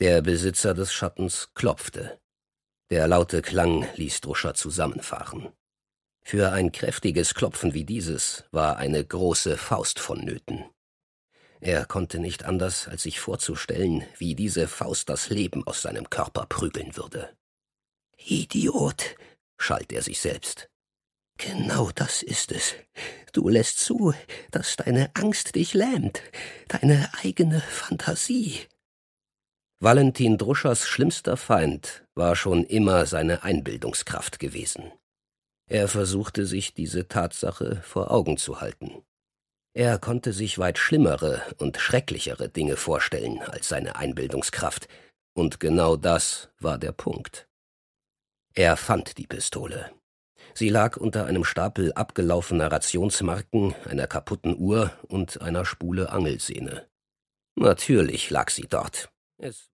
Der Besitzer des Schattens klopfte. Der laute Klang ließ Druscher zusammenfahren. Für ein kräftiges Klopfen wie dieses war eine große Faust vonnöten. Er konnte nicht anders, als sich vorzustellen, wie diese Faust das Leben aus seinem Körper prügeln würde. »Idiot«, schalt er sich selbst. »Genau das ist es. Du lässt zu, dass deine Angst dich lähmt, deine eigene Fantasie.« Valentin Druschers schlimmster Feind war schon immer seine Einbildungskraft gewesen. Er versuchte sich diese Tatsache vor Augen zu halten. Er konnte sich weit schlimmere und schrecklichere Dinge vorstellen als seine Einbildungskraft, und genau das war der Punkt. Er fand die Pistole. Sie lag unter einem Stapel abgelaufener Rationsmarken, einer kaputten Uhr und einer Spule Angelsehne. Natürlich lag sie dort. Es